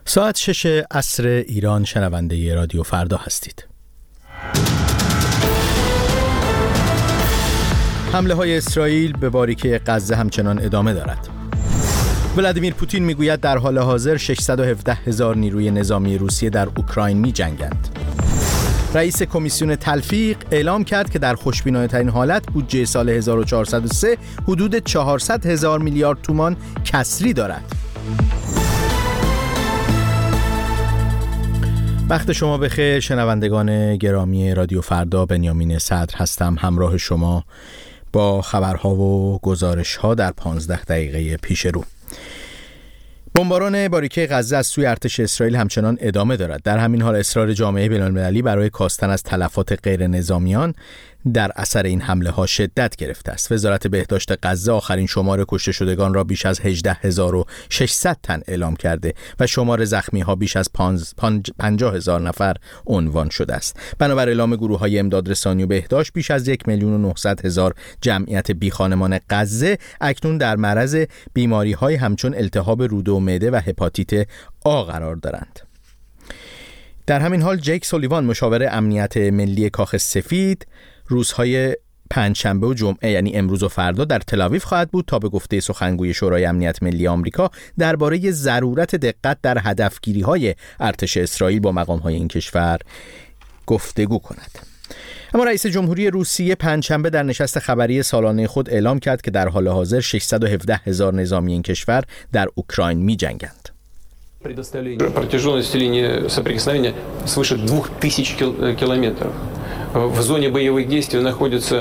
ساعت 6 عصر ایران، شنونده رادیو فردا هستید. حمله های اسرائیل به باریکه غزه همچنان ادامه دارد. ولادیمیر پوتین میگوید در حال حاضر 617,000 نیروی نظامی روسیه در اوکراین می جنگند. رئیس کمیسیون تلفیق اعلام کرد که در خوشبینانه‌ترین حالت بودجه سال 1403 حدود 400,000 میلیارد تومان کسری دارد. وقت شما بخیر شنوندگان گرامی رادیو فردا، بنیامین صدر هستم، همراه شما با خبرها و گزارش‌ها در 15 دقیقه پیش رو. بمباران باریکه غزه از سوی ارتش اسرائیل همچنان ادامه دارد. در همین حال اصرار جامعه بین‌المللی برای کاستن از تلفات غیر نظامیان در اثر این حمله ها شدت گرفته است. وزارت بهداشت غزه آخرین شمار کشته شدگان را بیش از 18,600 تن اعلام کرده و شمار زخمی ها بیش از 50,000 نفر عنوان شده است. بنابر اعلام گروه های امداد رسانی و بهداشت، بیش از 1,900,000 جمعیت بیخانمان غزه اکنون در معرض بیماری های همچون التهاب روده و معده و هپاتیت آ قرار دارند. در همین حال جیک سولیوان، مشاور امنیت ملی کاخ سفید، روزهای پنجشنبه و جمعه یعنی امروز و فردا در تل‌آویو خواهد بود تا به گفته سخنگوی شورای امنیت ملی آمریکا درباره ضرورت دقت در هدفگیری‌های ارتش اسرائیل با مقام‌های این کشور گفتگو کند. اما رئیس جمهوری روسیه پنجشنبه در نشست خبری سالانه خود اعلام کرد که در حال حاضر 617,000 نظامی این کشور در اوکراین می‌جنگند. Протяженность линии соприкосновения свыше 2000 километров. В зоне боевых действий находится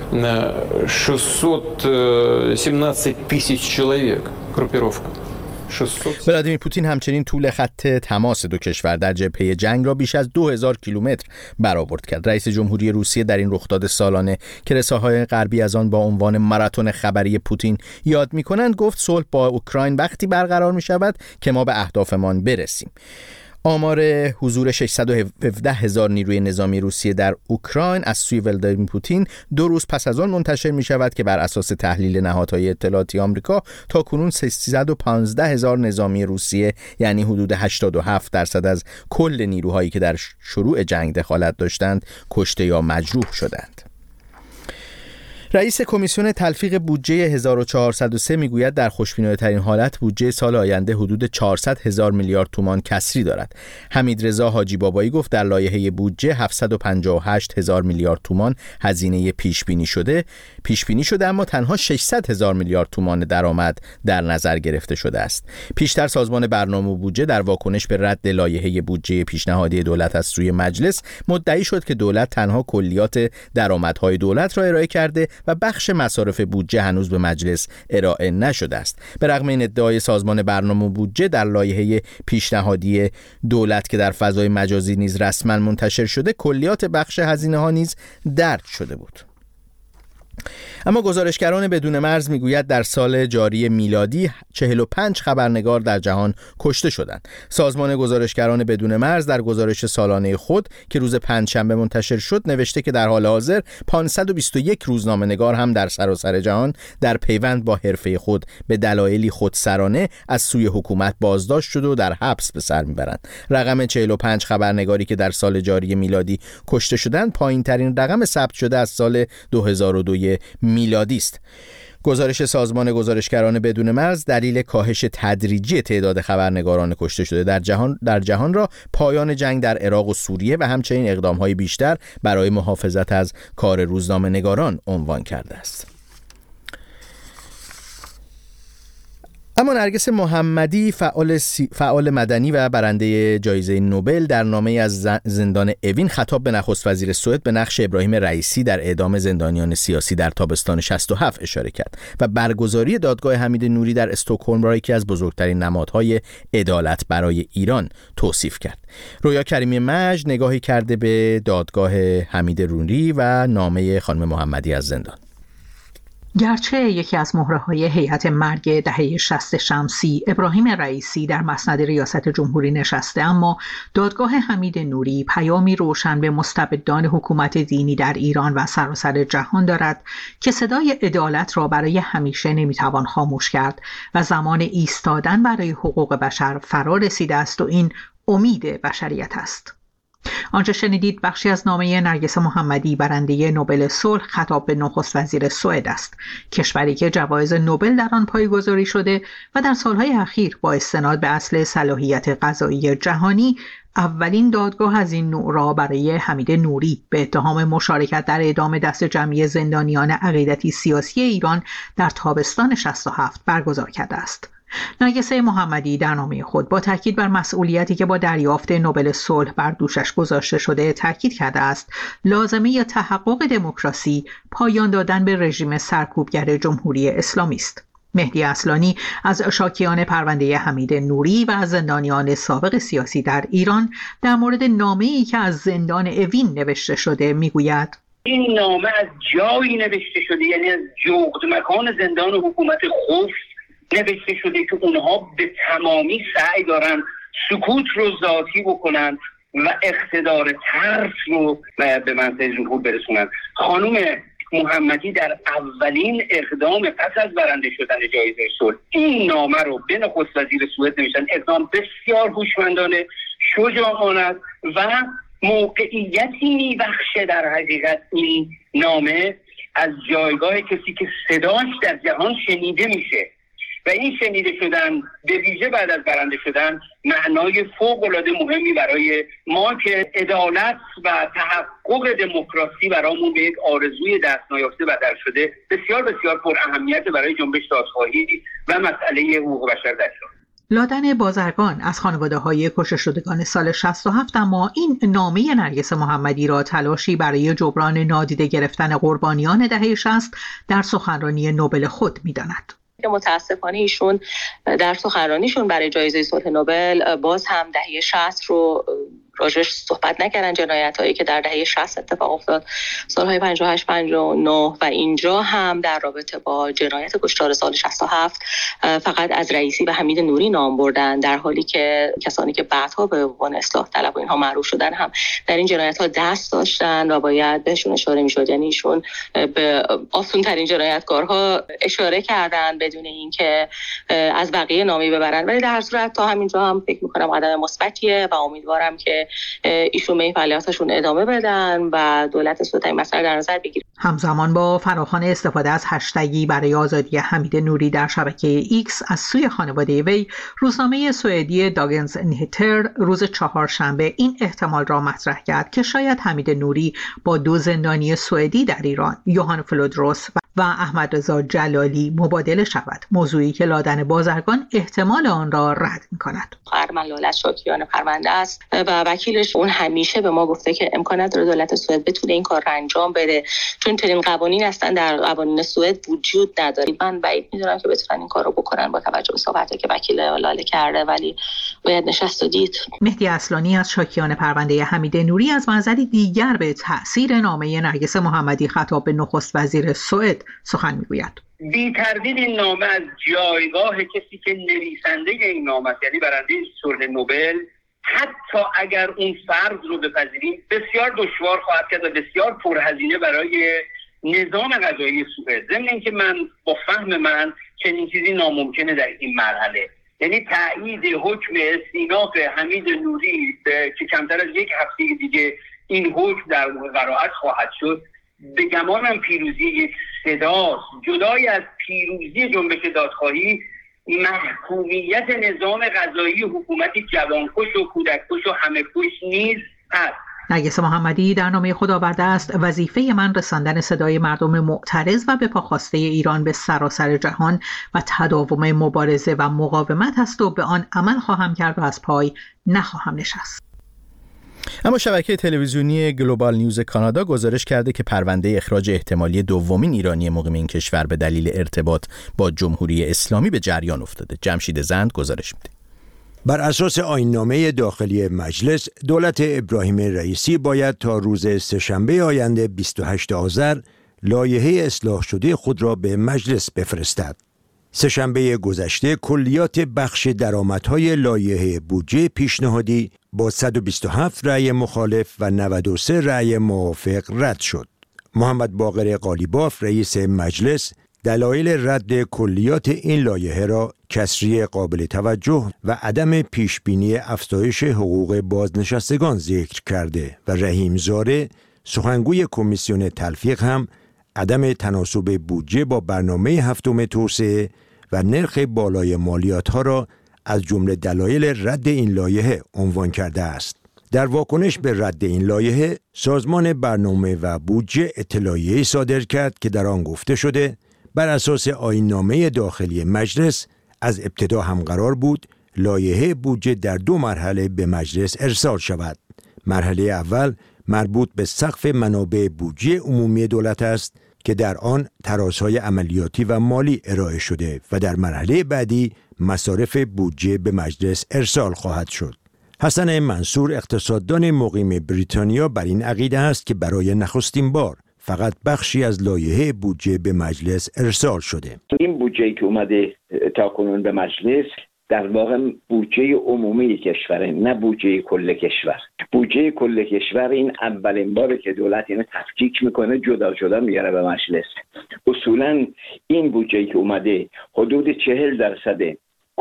617 тысяч человек. Группировка. ولادیمیر پوتین همچنین طول خط تماس دو کشور در جبهه جنگ را بیش از 2000 کیلومتر برآورد کرد. رئیس جمهوری روسیه در این رخداد سالانه که رسانه‌های غربی از آن با عنوان ماراتون خبری پوتین یاد می‌کنند، گفت صلح با اوکراین وقتی برقرار می‌شود که ما به اهدافمان برسیم. آمار حضور 617,000 نیروی نظامی روسیه در اوکراین از سوی ولادیمیر پوتین 2 روز پس از آن منتشر می شود که بر اساس تحلیل نهادهای اطلاعاتی آمریکا تاکنون 315,000 نظامی روسیه، یعنی حدود 87% از کل نیروهایی که در شروع جنگ دخالت داشتند، کشته یا مجروح شدند. رئیس کمیسیون تلفیق بودجه 1403 میگوید در خوشبینانه‌ترین حالت بودجه سال آینده حدود 400,000 میلیارد تومان کسری دارد. حمیدرضا حاجی بابایی گفت در لایحه بودجه 758,000 میلیارد تومان هزینه پیش بینی شده اما تنها 600,000 میلیارد تومان درآمد در نظر گرفته شده است. پیشتر سازمان برنامه و بودجه در واکنش به رد لایحه بودجه پیشنهادی دولت از سوی مجلس مدعی شد که دولت تنها کلیات درآمدهای دولت را ارائه کرده و بخش مصارف بودجه هنوز به مجلس ارائه نشده است. به رغم این ادعای سازمان برنامه و بودجه، در لایحه پیشنهادی دولت که در فضای مجازی نیز رسما منتشر شده، کلیات بخش هزینه ها نیز درج شده بود. اما گزارشگران بدون مرز میگوید در سال جاری میلادی 45 خبرنگار در جهان کشته شدند. سازمان گزارشگران بدون مرز در گزارش سالانه خود که روز پنجشنبه منتشر شد نوشته که در حال حاضر 521 روزنامه‌نگار هم در سراسر جهان در پیوند با حرفه خود به دلایلی خودسرانه از سوی حکومت بازداشت شده و در حبس به سر میبرند. رقم 45 خبرنگاری که در سال جاری میلادی کشته شدند پایین‌ترین رقم ثبت شده از سال 2002 میلادی است. گزارش سازمان گزارشگران بدون مرز دلیل کاهش تدریجی تعداد خبرنگاران کشته شده در جهان را پایان جنگ در عراق و سوریه و همچنین اقدام‌های بیشتر برای محافظت از کار روزنامه‌نگاران عنوان کرده است. اما نرگس محمدی، فعال مدنی و برنده جایزه نوبل، در نامه از زندان اوین خطاب به نخست وزیر سوئد به نقش ابراهیم رئیسی در اعدام زندانیان سیاسی در تابستان 67 اشاره کرد و برگزاری دادگاه حمید نوری در استکهلم را یکی از بزرگترین نمادهای عدالت برای ایران توصیف کرد. رویا کریمی مجد نگاهی کرده به دادگاه حمید نوری و نامه خانم محمدی از زندان. گرچه یکی از مهره‌های هیئت مرگ دهه 60 شمسی ابراهیم رئیسی در مسند ریاست جمهوری نشسته، اما دادگاه حمید نوری پیامی روشن به مستبدان حکومت دینی در ایران و سراسر جهان دارد که صدای عدالت را برای همیشه نمیتوان خاموش کرد و زمان ایستادن برای حقوق بشر فرا رسیده است و این امید بشریت است. آنچه شنیدید بخشی از نامه نرگس محمدی برنده نوبل صلح خطاب به نخست وزیر سوئد است، کشوری که جوایز نوبل در آن پایه‌گذاری شده و در سالهای اخیر با استناد به اصل صلاحیت قضایی جهانی اولین دادگاه از این نوع را برای حمید نوری به اتهام مشارکت در اعدام دست جمعی زندانیان عقیدتی سیاسی ایران در تابستان 67 برگزار کرده است. نرگس محمدی در نامه خود با تاکید بر مسئولیتی که با دریافت نوبل صلح بر دوشش گذاشته شده تاکید کرده است لازمه تحقق دموکراسی پایان دادن به رژیم سرکوبگر جمهوری اسلامی است. مهدی اصلانی از شاکیان پرونده حمید نوری و از زندانیان سابق سیاسی در ایران در مورد نامه‌ای که از زندان اوین نوشته شده میگوید: این نامه از جایی نوشته شده، یعنی از جغد مکان زندان حکومت خوف نوشته شده که اونها به تمامی سعی دارن سکوت رو ذاتی بکنن و اقتدار ترس رو به منصب ظهور برسونن. خانم محمدی در اولین اقدام پس از برنده شدن جایزه صلح این نامه رو به نخست وزیر سوئد نوشتن. اقدام بسیار هوشمندانه، شجاعانه و موقعیتی میبخشه در حقیقت این نامه از جایگاه کسی که صداش در جهان شنیده میشه و این شنیده شدن به ویژه بعد از برنده شدن معنای فوق‌العاده مهمی برای ما که عدالت و تحقق دموکراسی برامون به یک آرزوی دست نیافته بدل شده بسیار بسیار پر اهمیت برای جنبش دادخواهی و مسئله حقوق بشر در ایران. لادن بازرگان از خانواده‌های کشته شدگان سال 67، اما این نامه نرگس محمدی را تلاشی برای جبران نادیده گرفتن قربانیان دهه 60 در سخنرانی نوبل خود می‌داند. که متاسفانه ایشون در سخنرانیشون برای جایزه صلح نوبل باز هم دهه 60 رو راجعش صحبت نکردن، جنایتایی که در دهه 60 اتفاق افتاد، سالهای 58 59 و اینجا هم در رابطه با جنایت کشتار سال 67 فقط از رئیسی و حمید نوری نام بردن، در حالی که کسانی که بعدها به عنوان اصلاح طلب و اینها معروف شدن هم در این جنایت‌ها دست داشتن و باید بهشون اشاره می‌شد. یعنی ایشون به آسان‌ترین جنایتکارها اشاره کردن بدون اینکه از بقیه نامی ببرن، ولی در هر صورت تا همینجا هم فکر می‌کنم قدم مثبتیه و امیدوارم که ایشون به این فعالیتاشون ادامه بدن و دولت سوئد این مسئله در نظر بگیره. همزمان با فراخوان استفاده از هشتگی برای آزادی حمید نوری در شبکه ایکس از سوی خانواده وی، روزنامه سوئدی داگنز نیتر روز چهارشنبه این احتمال را مطرح کرد که شاید حمید نوری با دو زندانی سوئدی در ایران، یوهان فلودروس و احمد رضا جلالی، مبادله شود، موضوعی که لادن بازرگان احتمال آن را رد می‌کند. ارمن لاله از شاکیان پرونده است و وکیلش اون همیشه به ما گفته که امکان نداره دولت سوئد بتونه این کار را انجام بده، چون چنین قوانین هستن در قوانین سوئد وجود نداره. من بعید می‌دونم که بتونن این کار رو بکنن با توجه به صحبتی که وکیل لاله کرده، ولی باید نشست و دید. مهدی اصلانی از شاکیان پرونده حمید نوری از منظری دیگر به تأثیر نامه نرگس محمدی خطاب به نخست وزیر سوئد سخن میگوید. بی تردید این نامه از جایگاه کسی که نویسنده این نامه است، یعنی برنده صلح نوبل، حتی اگر اون فرض رو بپذیریم بسیار دشوار خواهد کرد و بسیار پرهزینه برای نظام قضایی سوئد. ضمن اینکه من با فهم من چنین چیزی ناممکنه در این مرحله، یعنی تایید حکم استیناف حمید نوری که کمتر از یک هفته دیگه این حکم در قرائت خواهد شد، به گمانم پیروزی یک صداست. جدای از پیروزی جنبش دادخواهی، محکومیت نظام قضایی حکومتی جوانکش و کودککش و همه کش نیز هست. نرگس محمدی در نامه خود آورده است وظیفه من رساندن صدای مردم معترض و به پاخواسته ایران به سراسر جهان و تداوم مبارزه و مقاومت است و به آن عمل خواهم کرد و از پای نخواهم نشست. اما شبکه تلویزیونی گلوبال نیوز کانادا گزارش کرده که پرونده اخراج احتمالی دومین ایرانی مقیم این کشور به دلیل ارتباط با جمهوری اسلامی به جریان افتاده. جمشید زند گزارش میده. بر اساس آیین‌نامه داخلی مجلس، دولت ابراهیم رئیسی باید تا روز سه‌شنبه آینده 28 آذر لایحه اصلاح شده خود را به مجلس بفرستد. سه‌شنبه گذشته کلیات بخش درآمدهای لایحه بودجه پیشنهادی با 127 رأی مخالف و 93 رأی موافق رد شد. محمد باقر قالیباف رئیس مجلس دلایل رد کلیات این لایحه را کسری قابل توجه و عدم پیشبینی افزایش حقوق بازنشستگان ذکر کرده و رحیم زاره سخنگوی کمیسیون تلفیق هم عدم تناسب بودجه با برنامه هفتم توسعه و نرخ بالای مالیات‌ها را از جمله دلایل رد این لایحه عنوان کرده است. در واکنش به رد این لایحه، سازمان برنامه و بودجه اطلاعیه‌ای صادر کرد که در آن گفته شده بر اساس آیین‌نامه داخلی مجلس از ابتدا هم قرار بود لایحه بودجه در 2 مرحله به مجلس ارسال شود. مرحله اول مربوط به سقف منابع بودجه عمومی دولت است که در آن ترازهای عملیاتی و مالی ارائه شده و در مرحله بعدی مصارف بودجه به مجلس ارسال خواهد شد. حسن منصور اقتصاددان مقیم بریتانیا بر این عقیده است که برای نخستین بار فقط بخشی از لایحه بودجه به مجلس ارسال شده. این بودجه‌ای که اومده تاکنون به مجلس در واقع بودجه عمومی کشوره، نه بودجه کل کشور. بودجه کل کشور این اولین باره که دولت اینو تفکیک میکنه، جدا جدا میاره به مجلس. اصولا این بودجه‌ای که اومده حدود 40%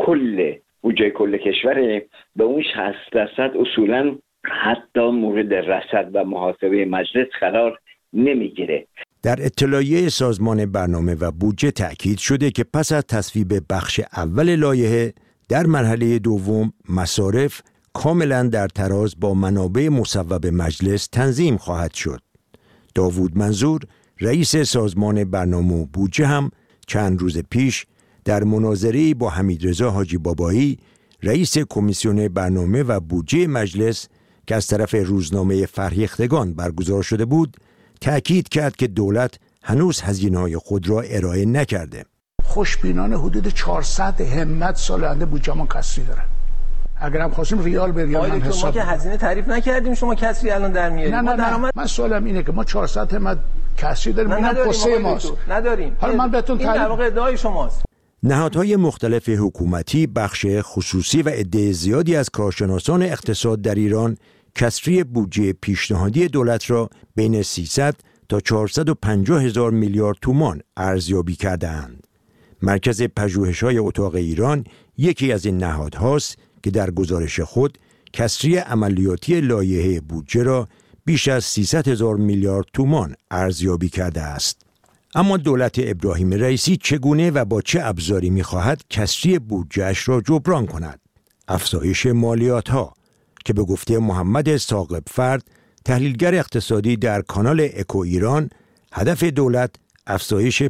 کل بودجه کل کشوره، به اون 60% اصولا حتی مورد رصد و محاسبه مجلس قرار نمیگیره. در اطلاعیه سازمان برنامه و بودجه تأکید شده که پس از تصویب بخش اول لایحه در مرحله دوم مصارف کاملا در تراز با منابع مصوب مجلس تنظیم خواهد شد. داوود منظور رئیس سازمان برنامه و بودجه هم چند روز پیش در مناظره‌ای با حمیدرضا حاجی بابایی رئیس کمیسیون برنامه و بودجه مجلس که از طرف روزنامه فرهیختگان برگزار شده بود تأکید کرد که دولت هنوز هزینه‌های خود را ارائه نکرده. خوشبینانه حدود 400 همت سال آینده بودجه‌مون کسری داره. اگر هم خواستیم ریال به ریال هم حساب. ما که هزینه تعریف نکردیم، شما کسری الان در میارید. نه. من سوالم اینه که ما 400 همت کسری داریم، اینم پسه ماست. نداریم. حالا من بهتون این در واقع ادعای شماست. نهادهای مختلف حکومتی، بخش خصوصی و عده زیادی از کارشناسان اقتصاد در ایران کسری بودجه پیشنهادی دولت را بین 300 تا 450 هزار میلیارد تومان ارزیابی کرده‌اند. مرکز پژوهش‌های اتاق ایران یکی از این نهادهاست که در گزارش خود کسری عملیاتی لایحه بودجه را بیش از 300 هزار میلیارد تومان ارزیابی کرده است. اما دولت ابراهیم رئیسی چگونه و با چه ابزاری می‌خواهد کسری بودجه‌اش را جبران کند؟ افزایش مالیات‌ها که به گفته محمد ثاقب فرد تحلیلگر اقتصادی در کانال اکو ایران، هدف دولت افزایش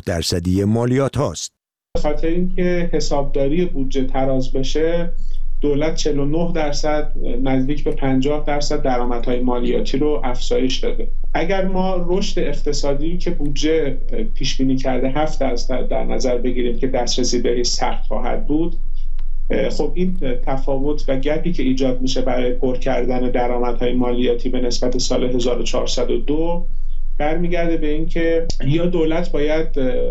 50% مالیات هاست. به خاطر اینکه حسابداری بودجه تراز بشه، دولت 49% نزدیک به 50% درآمدهای مالیاتی رو افزایش داده. اگر ما رشد اقتصادی که بودجه پیش بینی کرده 7% در نظر بگیریم که دسترسی بهش سخت خواهد بود، خب این تفاوت و گپی که ایجاد میشه برای پر کردن درآمدهای مالیاتی به نسبت سال 1402 برمیگرده به اینکه یا دولت باید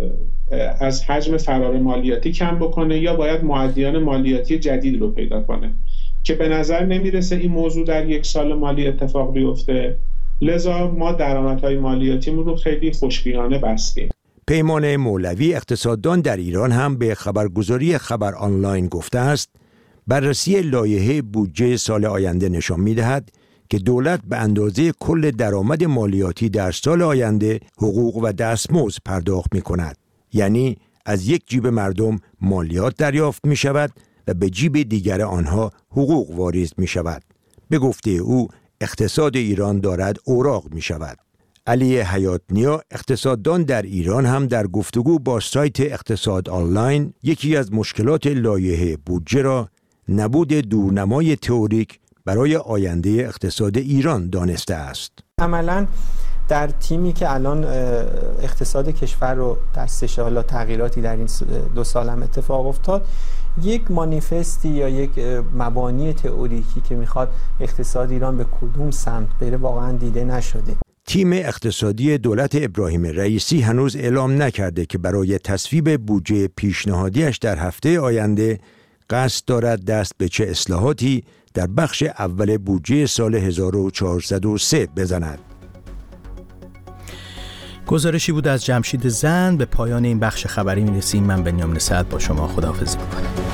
از حجم فرار مالیاتی کم بکنه یا باید معدیان مالیاتی جدید رو پیدا کنه که به نظر نمیرسه این موضوع در یک سال مالی اتفاق بیفته. لذا ما درآمدهای مالیاتیمون رو خیلی خوشبینانه بستیم. پیمان مولوی اقتصاددان در ایران هم به خبرگزاری خبر آنلاین گفته است بررسی لایحه بودجه سال آینده نشان می‌دهد که دولت به اندازه کل درآمد مالیاتی در سال آینده حقوق و دستمزد پرداخت می‌کند. یعنی از یک جیب مردم مالیات دریافت می‌شود و به جیب دیگر آنها حقوق واریز می‌شود. به گفته او اقتصاد ایران دارد اوراق می‌شود. علی حیات‌نیا اقتصاددان در ایران هم در گفتگو با سایت اقتصاد آنلاین یکی از مشکلات لایحه بودجه را نبود دورنمای تئوریک برای آینده اقتصاد ایران دانسته است. عملاً در تیمی که الان اقتصاد کشور رو در 3 سال تغییراتی در این 2 سال هم اتفاق افتاد، یک مانیفستی یا یک مبانی تئوریکی که میخواد اقتصاد ایران به کدوم سمت بره واقعا دیده نشده. تیم اقتصادی دولت ابراهیم رئیسی هنوز اعلام نکرده که برای تصویب بودجه پیشنهادیش در هفته آینده قصد دارد دست به چه اصلاحاتی در بخش اول بودجه سال 1403 بزند. گزارشی بود از جمشید زند. به پایان این بخش خبری می‌رسیم. من بنیامین سعد با شما خداحافظی می‌کنم.